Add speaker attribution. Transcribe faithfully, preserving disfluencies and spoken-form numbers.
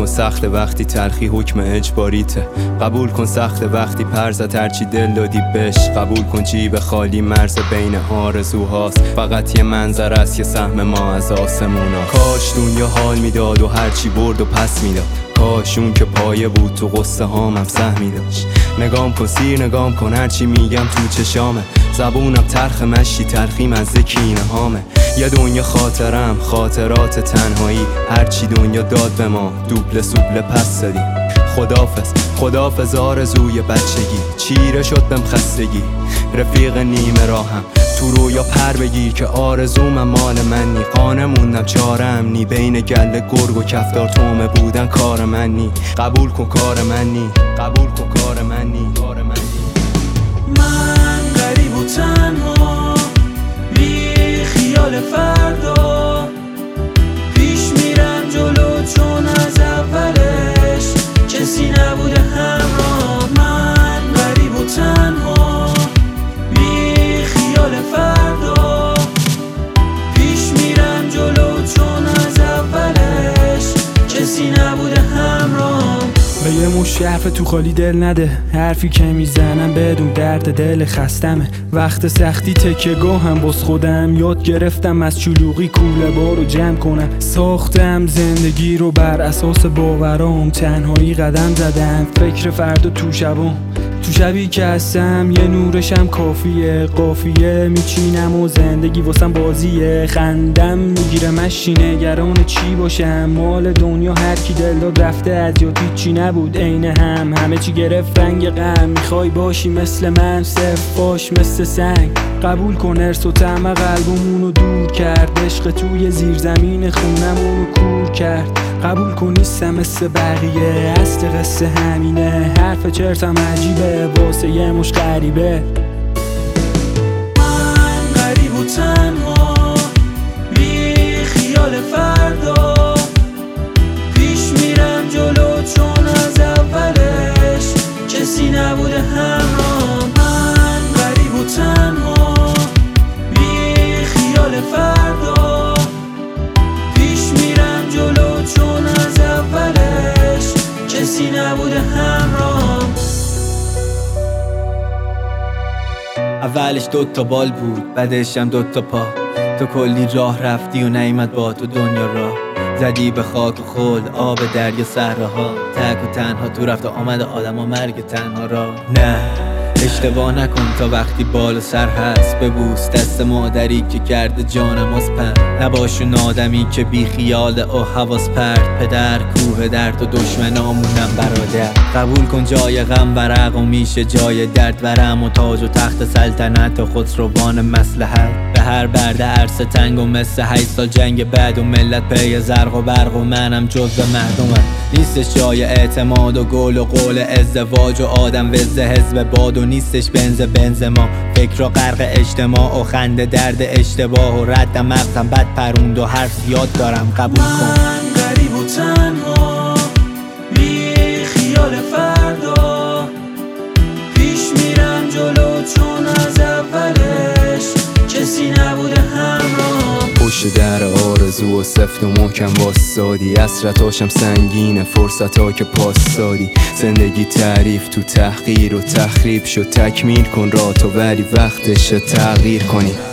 Speaker 1: کن سخت وقتی تلخی حکم اجباریته، قبول کن سخت وقتی پرزت هرچی دل دادی بش، قبول کن جیب خالی مرز بین آرزوهاست، فقط یه منظر است یه سهم ما از آسمونا. کاش دنیا حال میداد و هرچی برد و پس میداد، کاش اون که پایه بود تو قصه هامم سهمی داشت. نگام کن سیر نگام کن هرچی میگم تو چشامه، زبونم ترخ مشتی تلخیم از کینه هامه. یه دنیا خاطرم خاطرات تنهایی، هرچی دنیا داد به ما دوبله سوبله پس دادیم. خدافظ خدافظ آرزوی بچگی، چیره شد بهم خستگی رفیق نیمه راهم، تو رویا پر بگیر که آرزومم مال من نی. قانه موندم چارم نی، بین گله گرگ و کفتار تومه بودن کار من نی. قبول کن کار من نی، قبول کن کار من نی، کار من نی.
Speaker 2: من غریب و تنها بی خیال فردا، پیش میرم جلو چون از اولش کسی نبوده همراه. من غریب و تنها بی خیال فردا، پیش میرم جلو چون از اولش کسی نبوده همراه.
Speaker 3: به یه مش حرف تو خالی دل نده، حرفی که میزنم بدون درد دل خستمه. وقت سختی تکه گاهم باز خودم یاد گرفتم از چلوغی کوله بارو جمع کنم. ساختم زندگی رو بر اساس باورام، تنهایی قدم زدم فکر فردا تو شبام. تو شبی که هستم یه نورشم کافیه، قافیه میچینم و زندگی واسم بازیه. خندم میگیره مشی نگران چی باشم، مال دنیا هر کی دل داد رفته از یاد هیچی نبود عین هم، همه چی گرفت رنگ غم. میخوای باشی مثل من صف باش مثل سنگ، قبول کن ارس و طمع قلبمونو دور کرد، عشق توی زیر زمین خونمونو کور کرد. قبول کن نیستم مثل بقیه، اصل قصه همینه، حرف چرتم عجیبه واسه یه مش غریبه.
Speaker 2: من غریب و تنها بی خیال فردا، پیش میرم جلو چون از اولش کسی نبوده همراه. من غریب و تنها بی خیال فردا، پیش میرم جلو چون از اولش کسی نبوده همراه.
Speaker 4: اولش دوتا بال بود بعدش هم دوتا پا، تو کلی راه رفتی و نیامد با تو دنیا راه. زدی به خاک و خلد آب دریا صحراها، تک و تنها تو رفت و آمد آدم و مرگ تنها را. نه اشتباه نکن تا وقتی بال و سر هست، ببوس دست مادری که کرده جانم از پن. نباشون آدمی که بی خیال و حواس پرد، پدر کوه درد و دشمنامونم برادر. قبول کن جای غم ورق و میشه جای درد ورم، و تاج و تخت سلطنت و خسروان مصلحت. به هر برده عرصه تنگ و مثل هشت سال جنگ بعد، و ملت پی زرق و برق و منم جزو مردمم. نیستش جای اعتماد و گل و قول ازدواج و آدم وزه حزب باد، و نیستش بنز بنز ما فکر و غرق اجتماع و خنده درد اشتباه، و رد مغزم بد پروند و حرف زیاد دارم قبول کن.
Speaker 2: من غریب و تنها بی خیال فردا، پیش میرم جلو چون از اولش کسی نبوده همراه.
Speaker 1: پشت در آرزو و سفت و محکم واسادی، اسرتاشم سنگینه فرصتا که پاس دادی. زندگی تعریف تو تحقیر و تخریب شد، تکمیل کن راه تو ولی وقتشه تغییر کنی.